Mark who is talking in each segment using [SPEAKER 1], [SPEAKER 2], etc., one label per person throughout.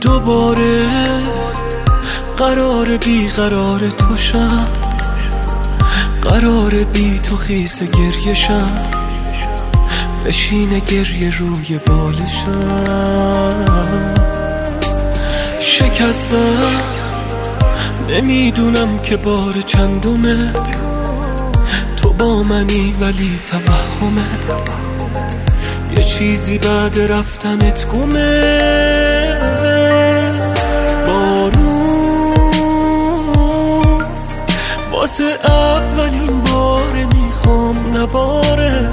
[SPEAKER 1] دوباره قرار بی قرار تو شم، قرار بی تو خیس گریه شم، بشینه گریه روی بالشم. شکستم نمیدونم که بار چندمه، تو با منی ولی توهمه، یه چیزی بعد رفتنت گمه. بارون واسه اولین باره میخوام نباره،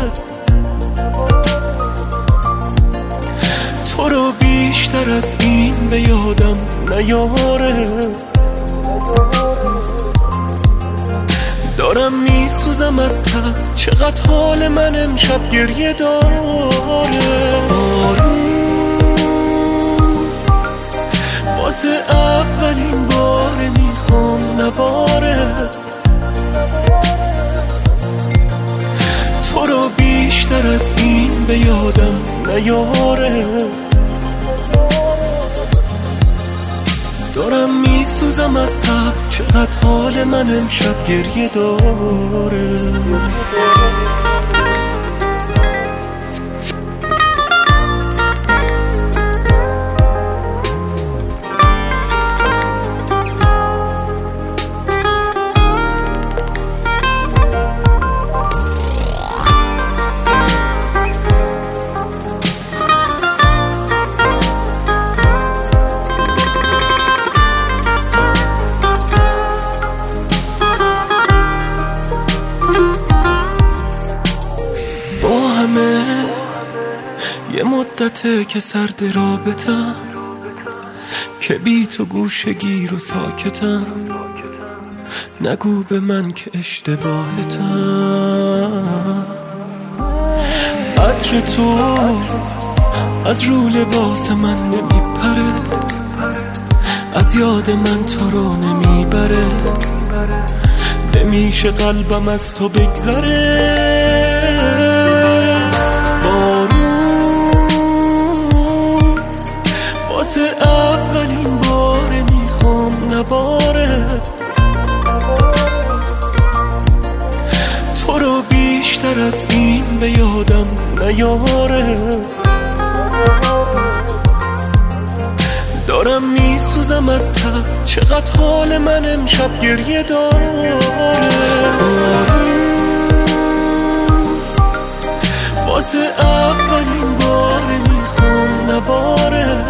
[SPEAKER 1] تو رو بیشتر از این به یادم نیاره. دارم میسوزم از تب، چقدر حال من امشب گریه داره. بارون واسه اولین باره میخوام نباره، تو رو بیشتر از این به یادم نیاره. دارم میسوزم از تب، چقدر حال من امشب گریه داره. یه مدته که سرد رابطم، که بی تو گوشه گیر و ساکتم، نگو به من که اشتباهتم. عطر تو از رو لباس من نمیپره، از یاد من تو رو نمیبره، نمیشه قلبم از تو بگذره. واسه اولین باره میخوام نباره، تو رو بیشتر از این به یادم نیاره. دارم میسوزم از تب، چقدر حال من امشب گریه داره. واسه اولین باره میخوام نباره،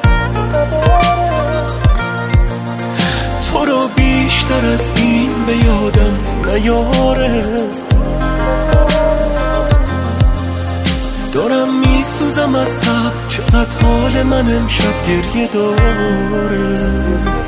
[SPEAKER 1] تو رو بیشتر از این به یادم نیاره. دارم میسوزم از تب، چقدر حال من امشب گریه داره.